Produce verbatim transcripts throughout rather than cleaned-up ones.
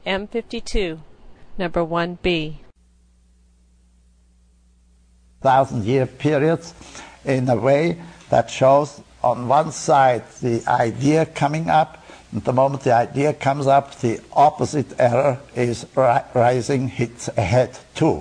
M fifty-two, number one B. Thousand-year periods in a way that shows on one side the idea coming up, and the moment the idea comes up, the opposite error is ri rising its head too.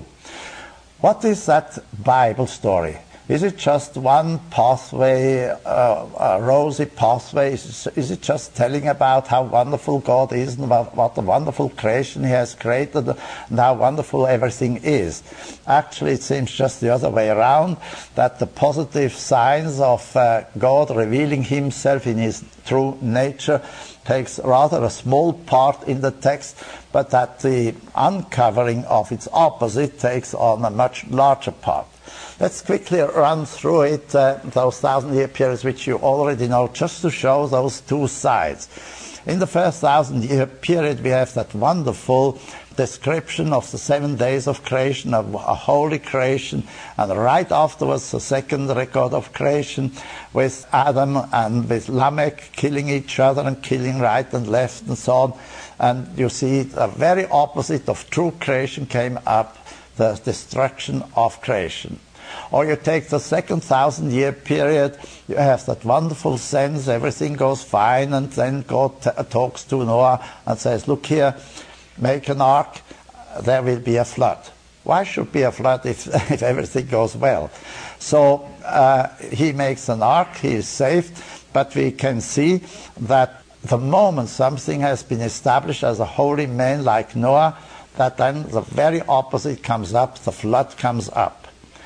What is that Bible story? Is it just one pathway, uh, a rosy pathway? Is, is it just telling about how wonderful God is and about what a wonderful creation He has created and how wonderful everything is? Actually, it seems just the other way around, that the positive signs of uh, God revealing Himself in His true nature takes rather a small part in the text, but that the uncovering of its opposite takes on a much larger part. Let's quickly run through it, uh, those thousand-year periods which you already know, just to show those two sides. In the first thousand-year period, we have that wonderful description of the seven days of creation, of a holy creation, and right afterwards the second record of creation with Adam and with Lamech killing each other and killing right and left and so on. And you see the very opposite of true creation came up, the destruction of creation. Or you take the second thousand-year period, you have that wonderful sense, everything goes fine, and then God t talks to Noah and says, look here, make an ark, there will be a flood. Why should be a flood if, if everything goes well? So uh, he makes an ark, he is saved, but we can see that the moment something has been established as a holy man like Noah, that then the very opposite comes up, the flood comes up.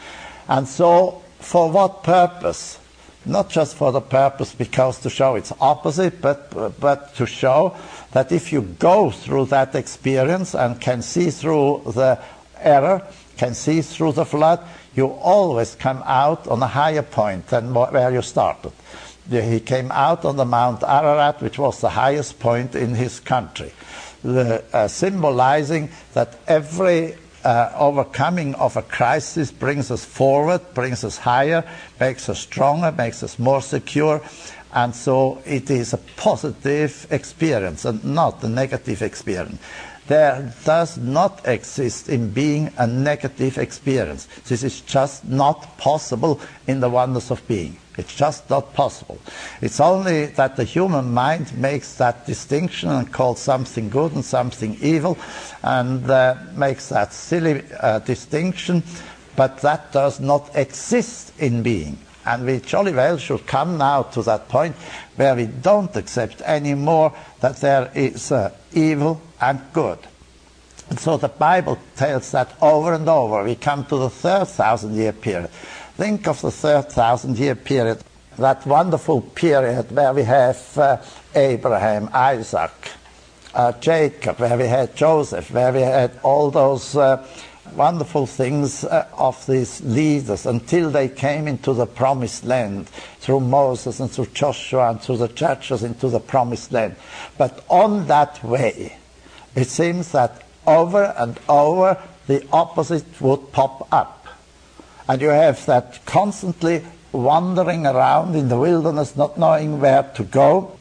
And so, for what purpose? Not just for the purpose because to show its opposite, but, but to show that if you go through that experience and can see through the error, can see through the flood, you always come out on a higher point than where you started. He came out on the Mount Ararat, which was the highest point in his country, the, uh, symbolizing that every Uh, overcoming of a crisis brings us forward, brings us higher, makes us stronger, makes us more secure, and so it is a positive experience and not a negative experience. There does not exist in being a negative experience. This is just not possible in the wonders of being. It's just not possible. It's only that the human mind makes that distinction and calls something good and something evil, and uh, makes that silly uh, distinction, but that does not exist in being. And we jolly well should come now to that point where we don't accept anymore that there is uh, evil and good. And so the Bible tells that over and over. We come to the third thousand-year period. Think of the third thousand-year period, that wonderful period where we have uh, Abraham, Isaac, uh, Jacob, where we had Joseph, where we had all those uh, wonderful things uh, of these leaders until they came into the promised land through Moses and through Joshua and through the judges into the promised land. But on that way, it seems that over and over the opposite would pop up. And you have that constantly wandering around in the wilderness, not knowing where to go,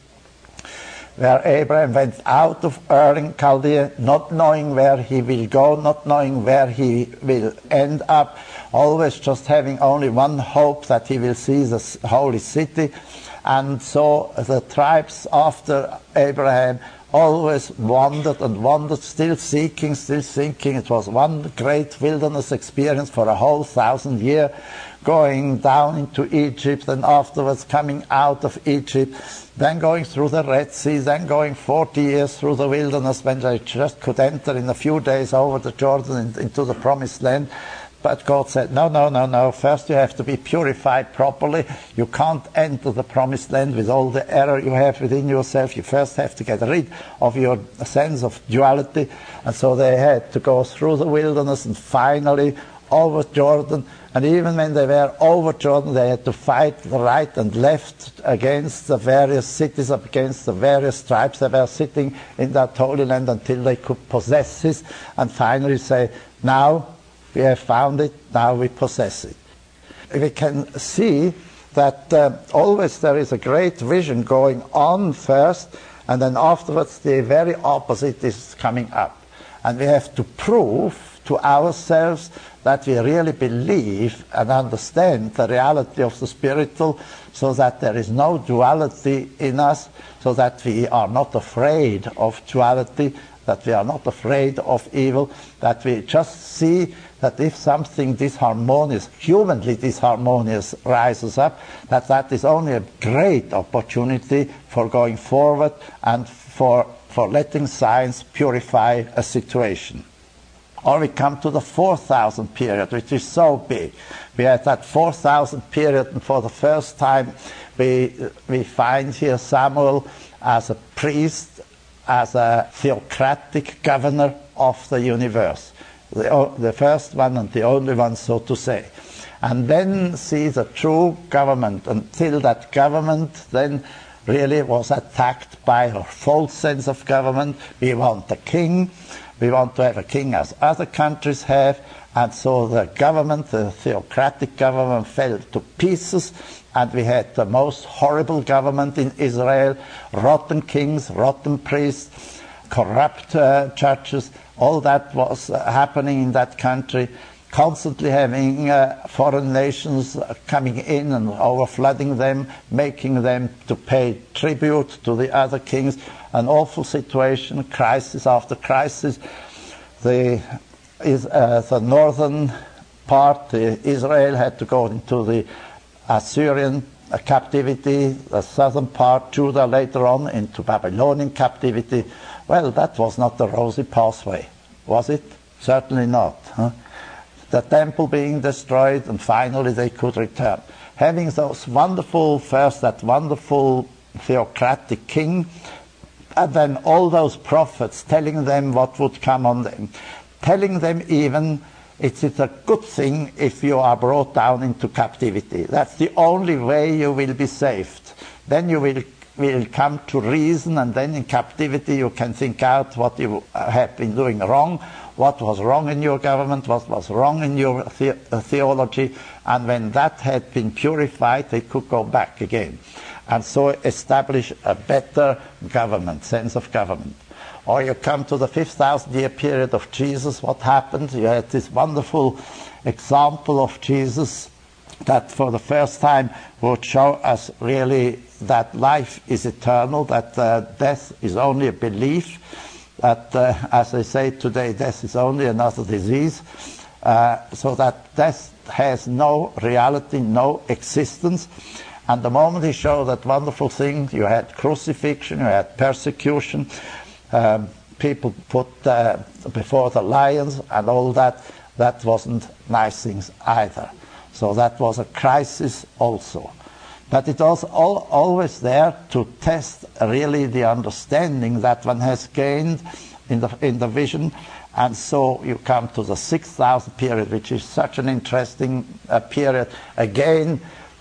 where Abraham went out of Ur in Chaldea, not knowing where he will go, not knowing where he will end up, always just having only one hope, that he will see the holy city. And so the tribes after Abraham always wandered and wandered, still seeking, still thinking. It was one great wilderness experience for a whole thousand year, going down into Egypt and afterwards coming out of Egypt, then going through the Red Sea, then going forty years through the wilderness when they just could enter in a few days over the Jordan into the promised land. But God said, no, no, no, no, first you have to be purified properly. You can't enter the promised land with all the error you have within yourself. You first have to get rid of your sense of duality. And so they had to go through the wilderness and finally over Jordan. And even when they were over Jordan, they had to fight the right and left against the various cities, against the various tribes that were sitting in that holy land until they could possess it and finally say, now we have found it, now we possess it. We can see that uh, always there is a great vision going on first, And then afterwards the very opposite is coming up. And we have to prove to ourselves that we really believe and understand the reality of the spiritual, so that there is no duality in us, so that we are not afraid of duality, that we are not afraid of evil, that we just see that if something disharmonious, humanly disharmonious, rises up, that that is only a great opportunity for going forward and for, for letting science purify a situation. Or we come to the four thousand period, which is so big. We had that four thousand period, and for the first time we, we find here Samuel as a priest, as a theocratic governor of the universe. The, the first one and the only one, so to say. And then see the true government, until that government then really was attacked by a false sense of government. We want a king. We want to have a king as other countries have, and so the government, the theocratic government, fell to pieces, and we had the most horrible government in Israel, rotten kings, rotten priests, corrupt uh, churches. All that was uh, happening in that country, constantly having uh, foreign nations coming in and overflooding them, making them to pay tribute to the other kings. An awful situation, crisis after crisis. The, is, uh, the northern part, the Israel, had to go into the Assyrian uh, captivity, the southern part, Judah, later on into Babylonian captivity. Well, that was not the rosy pathway, was it? Certainly not. Huh? The temple being destroyed, and finally they could return. Having those wonderful, first that wonderful theocratic king, and then all those prophets telling them what would come on them, telling them even it's a good thing if you are brought down into captivity. That's the only way you will be saved. Then you will, will come to reason, and then in captivity you can think out what you have been doing wrong, what was wrong in your government, what was wrong in your the theology, and when that had been purified, they could go back again. And so establish a better government, sense of government. Or you come to the fifth thousand year period of Jesus, what happened? You had this wonderful example of Jesus that for the first time would show us really that life is eternal, that uh, death is only a belief, that, uh, as they say today, death is only another disease, uh, so that death has no reality, no existence. And the moment he showed that wonderful thing, you had crucifixion, you had persecution, um, people put uh, before the lions and all that, that wasn't nice things either. So that was a crisis also. But it was all, always there to test really the understanding that one has gained in the, in the vision. And so you come to the six thousand period, which is such an interesting uh, period. Again,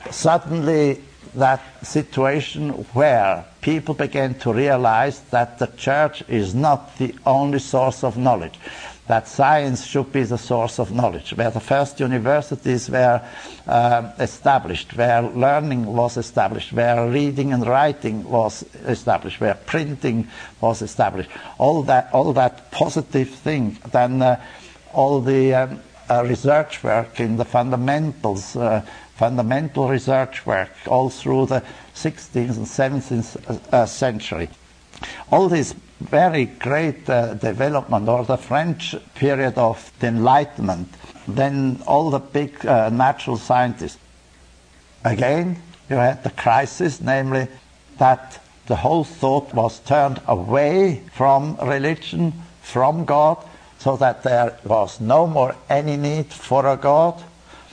suddenly that situation where people began to realize that the church is not the only source of knowledge, that science should be the source of knowledge, where the first universities were uh, established, where learning was established, where reading and writing was established, where printing was established, all that, all that positive thing, then uh, all the um, uh, research work in the fundamentals, uh, fundamental research work all through the sixteenth and seventeenth uh, century. All this very great uh, development, or the French period of the Enlightenment, then all the big uh, natural scientists. Again, you had the crisis, namely that the whole thought was turned away from religion, from God, so that there was no more any need for a God.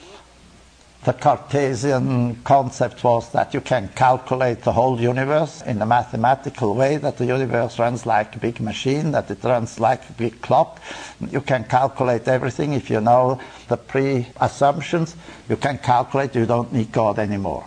The Cartesian concept was that you can calculate the whole universe in a mathematical way, that the universe runs like a big machine, that it runs like a big clock. You can calculate everything if you know the pre-assumptions. You can calculate, you don't need God anymore.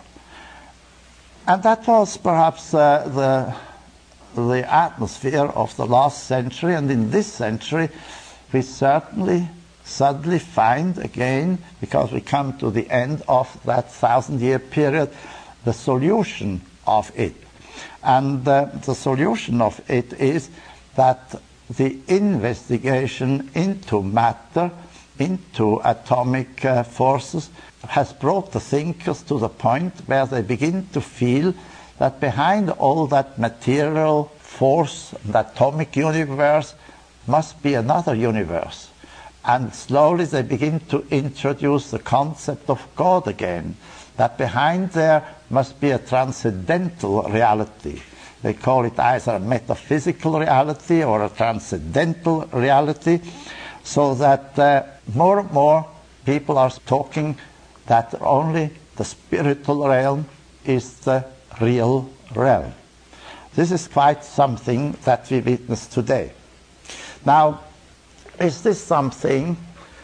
And that was perhaps uh, the, the atmosphere of the last century, and in this century we certainly suddenly find again, because we come to the end of that thousand year period, the solution of it. And uh, the solution of it is that the investigation into matter, into atomic uh, forces, has brought the thinkers to the point where they begin to feel that behind all that material force, the atomic universe, must be another universe. And slowly they begin to introduce the concept of God again, that behind there must be a transcendental reality. They call it either a metaphysical reality or a transcendental reality, so that uh, more and more people are talking that only the spiritual realm is the real realm. This is quite something that we witness today. Now, is this something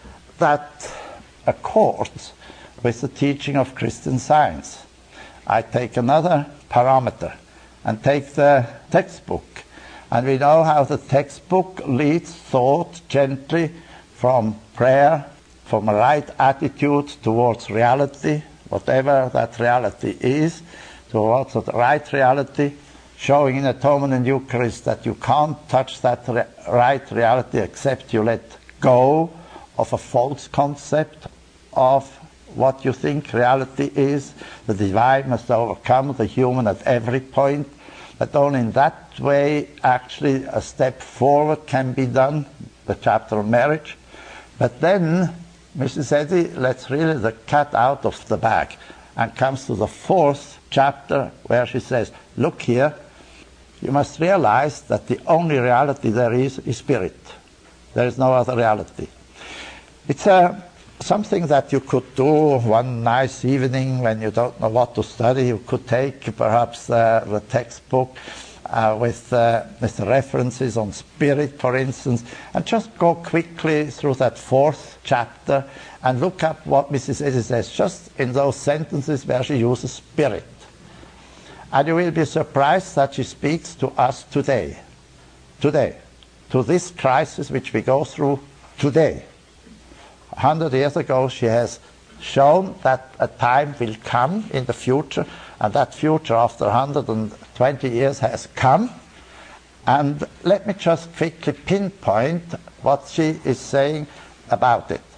that accords with the teaching of Christian Science? I take another parameter and take the textbook. And we know how the textbook leads thought gently from prayer, from a right attitude towards reality, whatever that reality is, towards the right reality, showing in Atonement and Eucharist that you can't touch that re- right reality except you let go of a false concept of what you think reality is. The divine must overcome the human at every point. That only in that way actually a step forward can be done, the chapter on marriage. But then Missus Eddy lets really the cat out of the bag and comes to the fourth chapter where she says, look here, you must realize that the only reality there is is spirit. There is no other reality. It's uh, something that you could do one nice evening when you don't know what to study. You could take perhaps uh, the textbook uh, with, uh, with the references on spirit, for instance, and just go quickly through that fourth chapter and look up what Missus Eddy says, just in those sentences where she uses spirit. And you will be surprised that she speaks to us today. Today. To this crisis which we go through today. A hundred years ago she has shown that a time will come in the future, and that future after one hundred twenty years has come. And let me just quickly pinpoint what she is saying about it.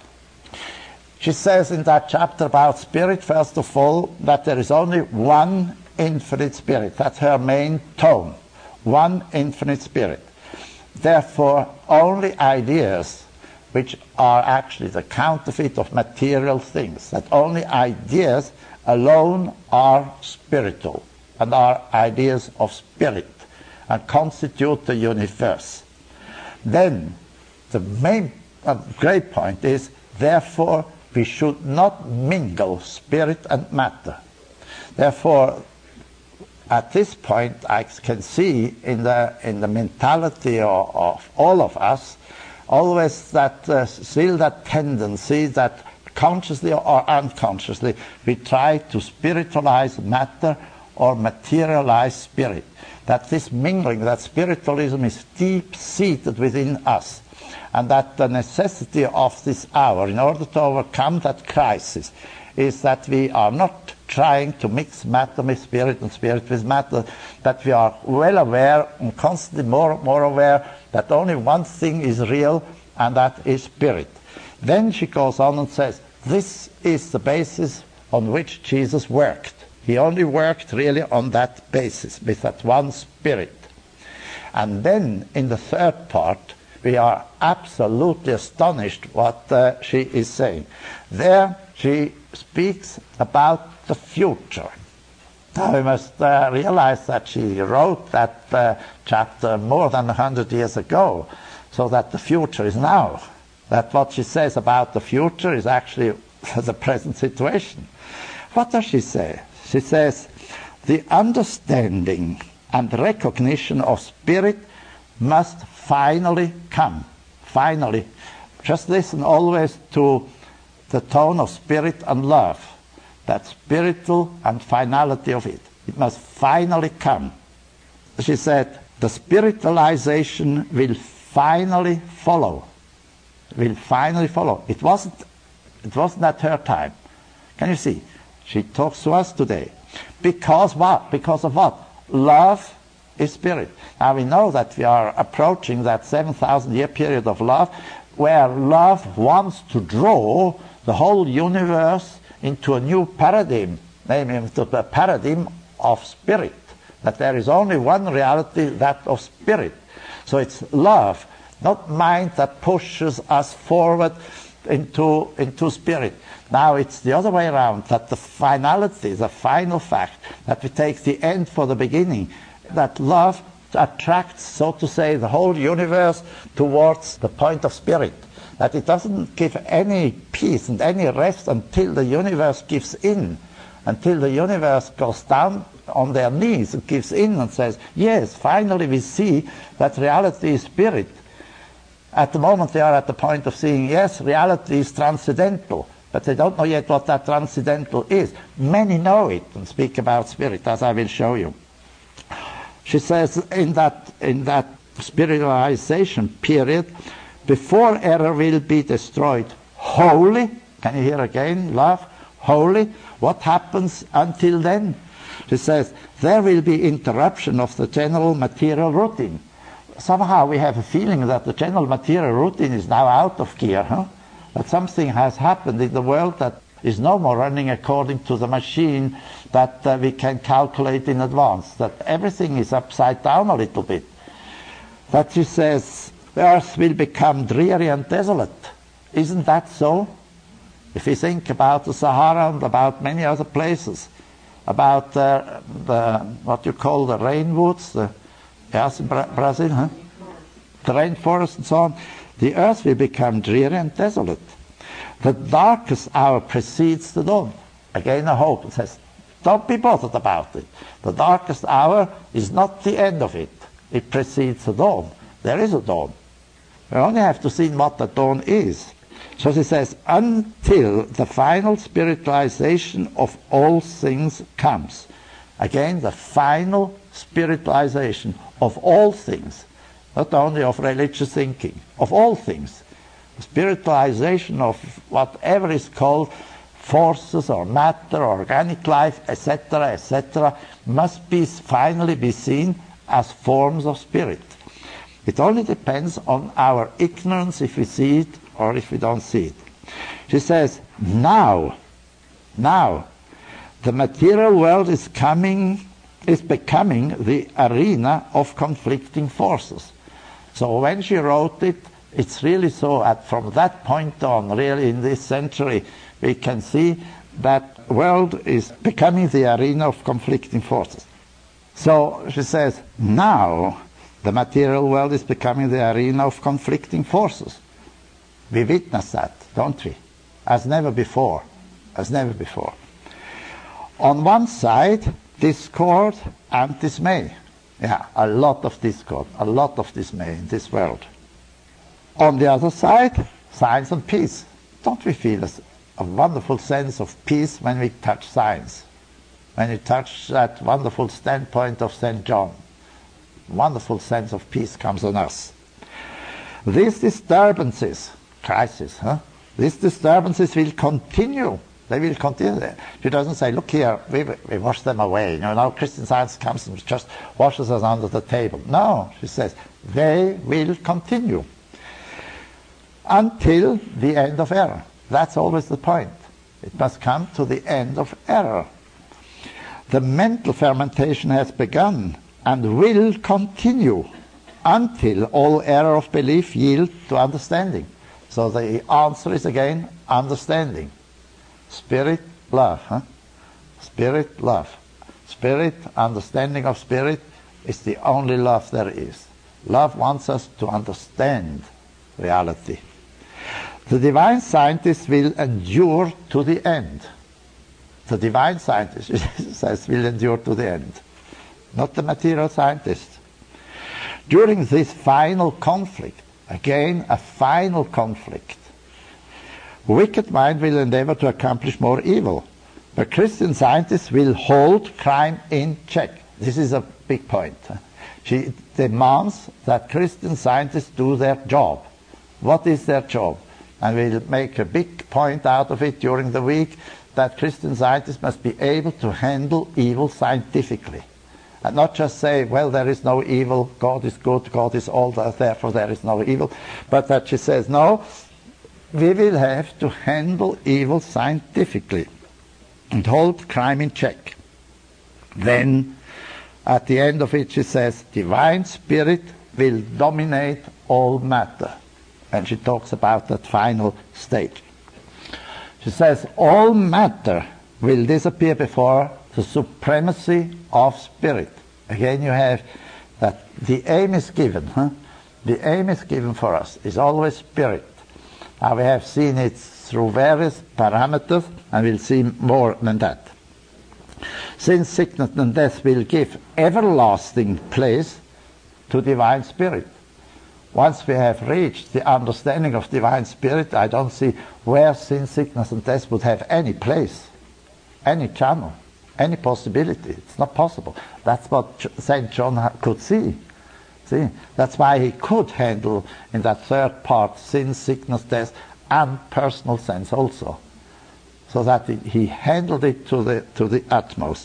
She says in that chapter about spirit, first of all, that there is only one infinite spirit. That's her main tone. One infinite spirit. Therefore, only ideas which are actually the counterfeit of material things, that only ideas alone are spiritual and are ideas of spirit and constitute the universe. Then, the main uh, great point is, therefore, we should not mingle spirit and matter. Therefore, at this point, I can see in the in the mentality of, of all of us, always that uh, still that tendency that consciously or unconsciously we try to spiritualize matter or materialize spirit. That this mingling, that spiritualism is deep-seated within us, and that the necessity of this hour, in order to overcome that crisis, is that we are not trying to mix matter with spirit and spirit with matter, that we are well aware and constantly more more aware that only one thing is real, and that is spirit. Then she goes on and says, this is the basis on which Jesus worked. He only worked really on that basis, with that one spirit. And then in the third part, we are absolutely astonished what uh, she is saying. There she speaks about the future. Now we must uh, realize that she wrote that uh, chapter more than a hundred years ago, so that the future is now. That what she says about the future is actually the present situation. What does she say? She says, the understanding and recognition of spirit must finally come. Finally. Just listen always to the tone of spirit and love. That spiritual and finality of it. It must finally come. She said, the spiritualization will finally follow. Will finally follow. It wasn't, it wasn't at her time. Can you see? She talks to us today. Because what? Because of what? love is spirit. Now we know that we are approaching that seven thousand year period of love, where love wants to draw the whole universe into a new paradigm, namely into the paradigm of spirit, that there is only one reality, that of spirit. So it's love, not mind, that pushes us forward into, into spirit. Now it's the other way around, that the finality, the final fact, that we take the end for the beginning, that love attracts, so to say, the whole universe towards the point of spirit, that it doesn't give any peace and any rest until the universe gives in, until the universe goes down on their knees and gives in and says, yes, finally we see that reality is spirit. At the moment they are at the point of seeing, yes, reality is transcendental, but they don't know yet what that transcendental is. Many know it and speak about spirit, as I will show you. She says in that, in that spiritualization period, before error will be destroyed wholly, can you hear again, love, wholly, what happens until then? She says, there will be interruption of the general material routine. Somehow we have a feeling that the general material routine is now out of gear, huh? That something has happened in the world that is no more running according to the machine that uh, we can calculate in advance, that everything is upside down a little bit. That she says, the earth will become dreary and desolate. Isn't that so? If you think about the Sahara and about many other places, about uh, the, what you call the rainwoods, the, yes, in Bra Brazil, huh? The rainforest and so on, the earth will become dreary and desolate. The darkest hour precedes the dawn. Again, a hope. It says, don't be bothered about it. The darkest hour is not the end of it. It precedes the dawn. There is a dawn. We only have to see what the dawn is. So she says, until the final spiritualization of all things comes. Again, the final spiritualization of all things, not only of religious thinking, of all things. The spiritualization of whatever is called forces or matter or organic life, et cetera, et cetera, must be finally be seen as forms of spirit. It only depends on our ignorance if we see it or if we don't see it. She says, now, now, the material world is coming, is becoming the arena of conflicting forces. So when she wrote it, it's really so that from that point on, really in this century, we can see that world is becoming the arena of conflicting forces. So she says, now the material world is becoming the arena of conflicting forces. We witness that, don't we? As never before, as never before. On one side, discord and dismay. Yeah, a lot of discord, a lot of dismay in this world. On the other side, science and peace. Don't we feel a, a wonderful sense of peace when we touch science? When we touch that wonderful standpoint of Saint John? Wonderful sense of peace comes on us. These disturbances, crisis, huh? These disturbances will continue. They will continue. She doesn't say, look here, we, we wash them away. You know, now Christian Science comes and just washes us under the table. No, she says, they will continue until the end of error. That's always the point. It must come to the end of error. The mental fermentation has begun and will continue until all error of belief yield to understanding. So the answer is again understanding. Spirit, love. Huh? Spirit, love. Spirit, understanding of spirit is the only love there is. Love wants us to understand reality. The divine scientist will endure to the end. The divine scientist says will endure to the end, not the material scientist. During this final conflict, again a final conflict, wicked mind will endeavor to accomplish more evil, but Christian scientists will hold crime in check. This is a big point. She demands that Christian scientists do their job. What is their job? And we'll make a big point out of it during the week, that Christian scientists must be able to handle evil scientifically. And not just say, well, there is no evil, God is good, God is all that, therefore there is no evil. But that she says, no, we will have to handle evil scientifically and hold crime in check. Then, at the end of it, she says, divine spirit will dominate all matter. And she talks about that final stage. She says, all matter will disappear before the supremacy of spirit. Again, you have that the aim is given. Huh? The aim is given for us, is always spirit. Now we have seen it through various parameters, and we'll see more than that. Since sickness and death will give everlasting place to divine spirit. Once we have reached the understanding of divine spirit, I don't see where sin, sickness and death would have any place, any channel, any possibility. It's not possible. That's what Saint John could see. See, that's why he could handle in that third part sin, sickness, death, and personal sense also, so that he handled it to the to the utmost.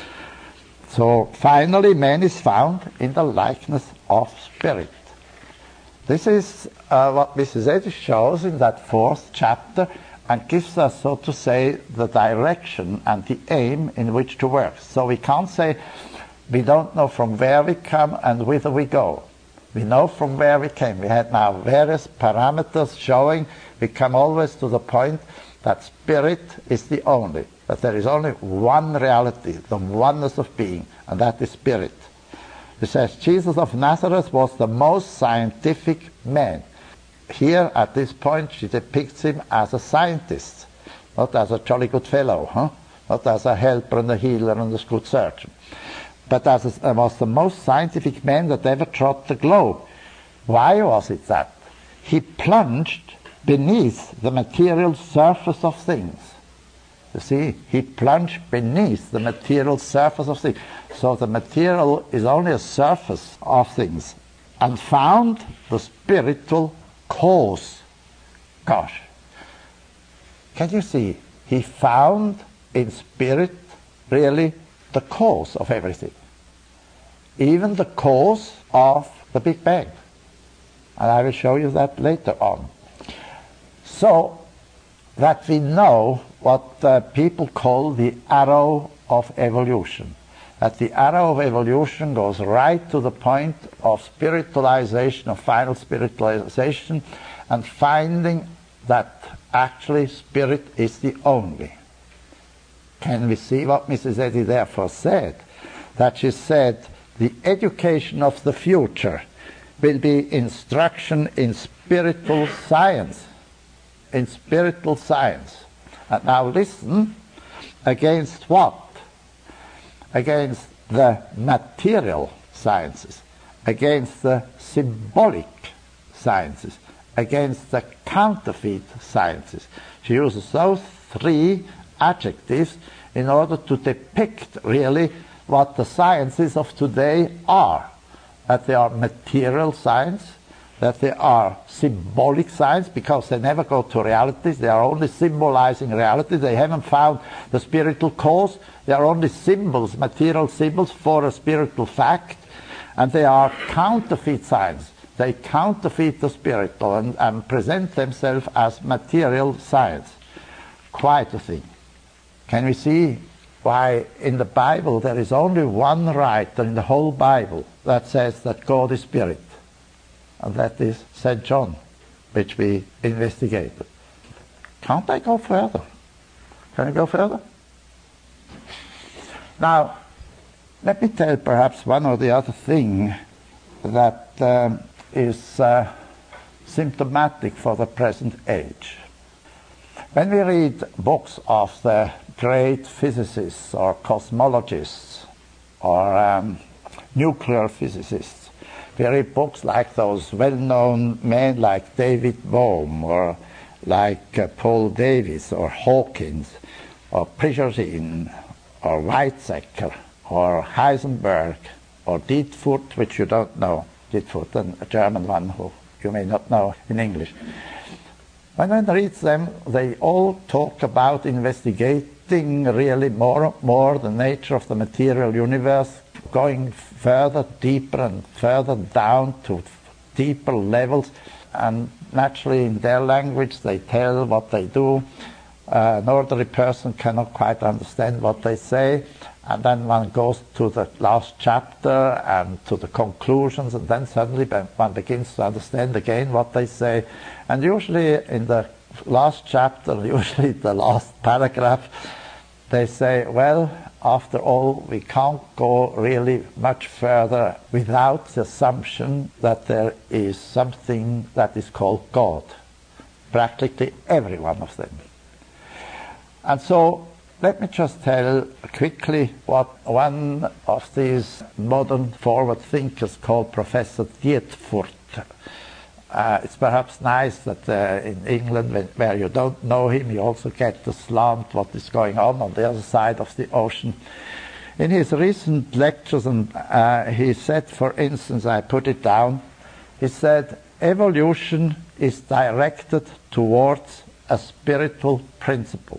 So finally, man is found in the likeness of spirit. This is uh, what Missus Eddy shows in that fourth chapter, and gives us, so to say, the direction and the aim in which to work. So we can't say we don't know from where we come and whither we go. We know from where we came. We had now various parameters showing we come always to the point that spirit is the only, that there is only one reality, the oneness of being, and that is spirit. It says Jesus of Nazareth was the most scientific man. Here, at this point, she depicts him as a scientist, not as a jolly good fellow, huh? Not as a helper and a healer and a good surgeon, but as a, was the most scientific man that ever trod the globe. Why was it that? He plunged beneath the material surface of things. You see, he plunged beneath the material surface of things. So the material is only a surface of things, and found the spiritual cause. Gosh. Can you see? He found in spirit really the cause of everything. Even the cause of the Big Bang. And I will show you that later on. So that we know what uh, people call the arrow of evolution. That the arrow of evolution goes right to the point of spiritualization, of final spiritualization, and finding that actually spirit is the only. Can we see what Missus Eddy therefore said? That she said, the education of the future will be instruction in spiritual science. In spiritual science. And now listen, against what? Against the material sciences, against the symbolic sciences, against the counterfeit sciences. She uses those three adjectives in order to depict really what the sciences of today are. That they are material science, that they are symbolic science, because they never go to realities. They are only symbolizing reality. They haven't found the spiritual cause. They are only symbols, material symbols for a spiritual fact. And they are counterfeit science. They counterfeit the spiritual and, and present themselves as material science. Quite a thing. Can we see why in the Bible there is only one writer in the whole Bible that says that God is spirit? And that is Saint John, which we investigated. Can't I go further? Can I go further? Now, let me tell perhaps one or the other thing that um, is uh, symptomatic for the present age. When we read books of the great physicists or cosmologists or um, nuclear physicists, we read books like those well-known men like David Bohm or like uh, Paul Davies or Hawkins or Prigogine or Weizsäcker or Heisenberg or Dietfurt, which you don't know, Dietfurt, a German one who you may not know in English. When one reads them, they all talk about investigating really more and more the nature of the material universe, going further, deeper and further down to deeper levels, and naturally in their language they tell what they do. Uh, an ordinary person cannot quite understand what they say, and then one goes to the last chapter and to the conclusions, and then suddenly one begins to understand again what they say. And usually in the last chapter, usually the last paragraph, they say, well, after all, we can't go really much further without the assumption that there is something that is called God. Practically every one of them. And so, let me just tell quickly what one of these modern forward thinkers called Professor Dietfurt. Uh, it's perhaps nice that uh, in England, when, where you don't know him, you also get the slant what is going on on the other side of the ocean. In his recent lectures, and uh, he said, for instance, I put it down, he said, evolution is directed towards a spiritual principle.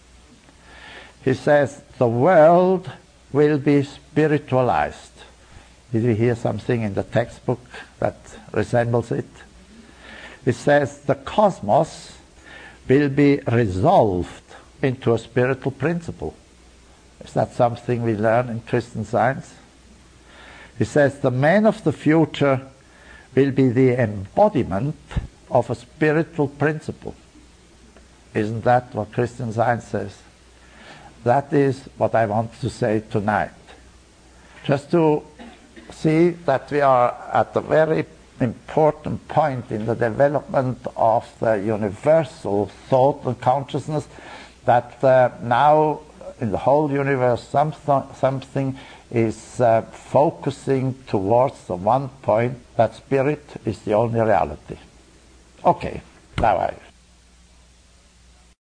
He says, the world will be spiritualized. Did we hear something in the textbook that resembles it? It says, the cosmos will be resolved into a spiritual principle. Is that something we learn in Christian Science? He says, the man of the future will be the embodiment of a spiritual principle. Isn't that what Christian Science says? That is what I want to say tonight. Just to see that we are at a very important point in the development of the universal thought and consciousness, that uh, now in the whole universe something, something is uh, focusing towards the one point that spirit is the only reality. Okay, now I